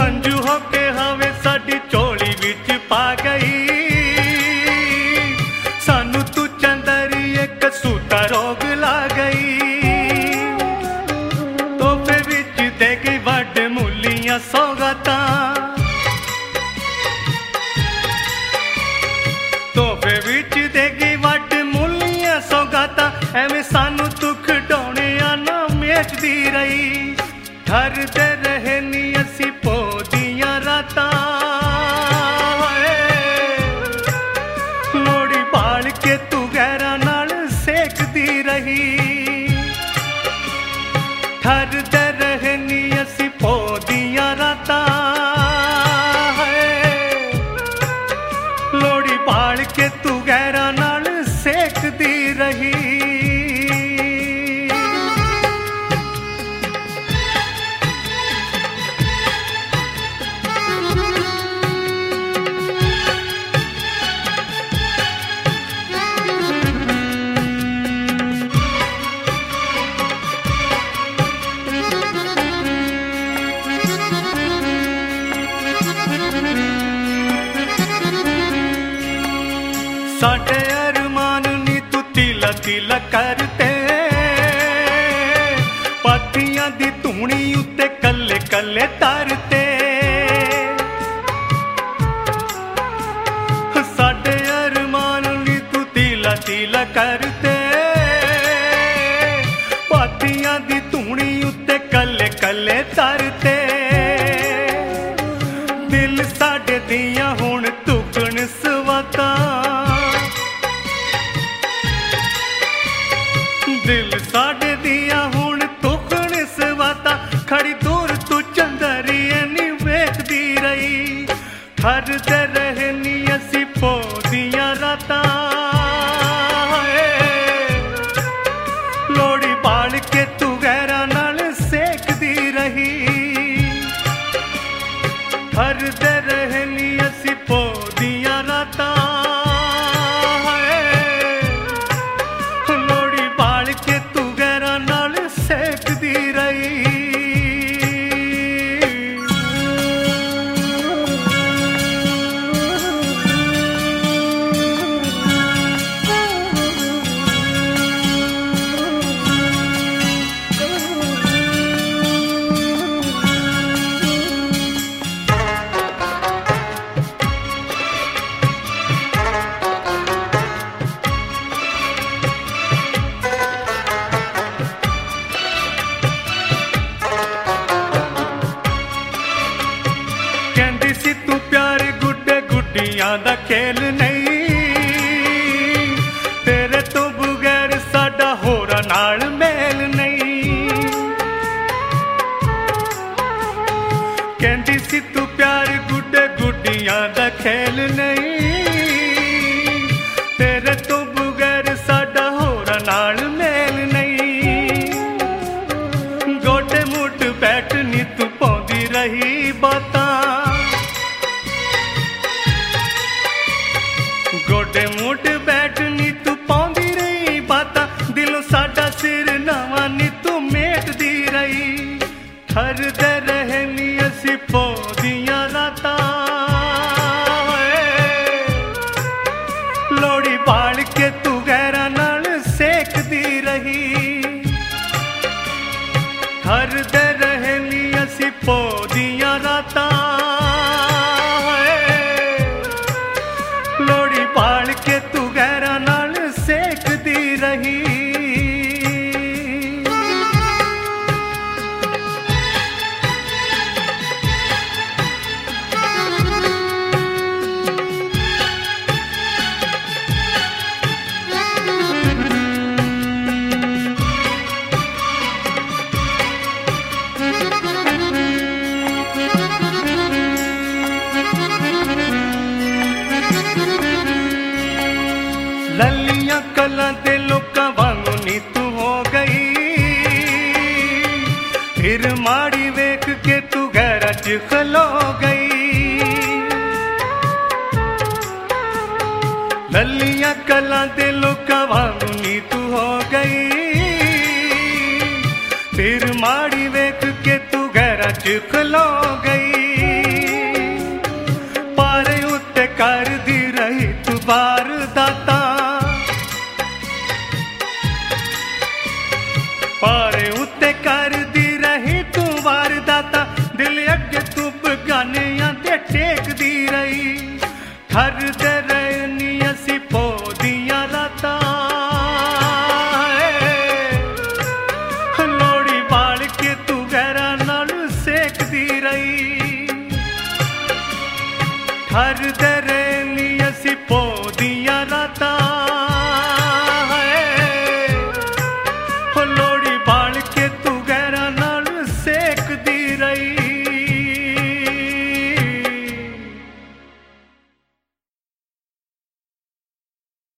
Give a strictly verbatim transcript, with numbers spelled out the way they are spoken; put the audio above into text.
हंजू हो के हवे साडी झोली विच पा गई। सानू तू चंदरी एक सूता रोग ला गई। तोहफे विच दे गई वड मुलियां सौगातां। तोहफे विच दे गई वड मुलियां सौगातां। एवें सानू तू खिडौणे ना मेचदी रही। ठरदे रहे नी असी पो दियां रातां। लोड़ी बाल के तू गैरां नाल सेकदी रही। ठरदे रहे नी असी पो दियां रातां। लोड़ी बाल के तू गैरां नाल सेकदी रही। साडे अरमान नी तू तिला तिला करते। पाथियां दी धूनी उत्ते कल्ले कल्ले तरते। साडे अरमान नी तू तिला तिला करते। पाथियां दी धूनी उत्ते कल्ले कल्ले तरते। दिल साडे दियां हुण तुकण सवातां। दिल साडे दियां हुण तुकण सवातां। खड़ी दूर तू चंदरी नी वेखदी रही। ठरदे रहे नी असी पो दियां रातां। लोड़ी बाल के तू गैरां नाल सेकदी रही। ठरदे रहे नी असी पो दियां रातां। के तू गैरां नाल सेकदी रही। कहंदी सी तू प्यार गुड्डे गुड्डियां दा खेल नहीं। तेरे तो बगैर साडा होरां नाल मेल नहीं। कहंदी सी तू प्यार गुड्डे गुड्डियां दा खेल नहीं। तेरे तो बगैर साडा होरां नाल मेल नहीं। गोडे मुठ बैठ नी तू पाउंदी रही बातां। गोडे मुठ बैठ नी तू पाउंदी रही बातां। दिलों साडा सिर नवां नी तू मेटदी रही। ठरदे रहे नी असी पो दियां रातां। लोड़ी बाल के तू गैरां नाल सेकदी रही। ठरदे रहे नी असी पो दियां रातां। लोड़ी बाल के तू गैरां नाल सेकदी रही। ललियां कलां दे लोकां वांगू नी तू हो गई। फिर माड़ी वेख के तू गैरां च खलो गई। ललियां कलां दे लोकां वांगू नी तू हो गई। फिर माड़ी वेख के तू गैरां च खलो गई। टेकदी रही। ठरदे रहे नी असी पौदियां रातां, लोड़ी बाल के तू गैरा नाल सेकदी रही। ठरदे रहे नी असी पौदियां रातां,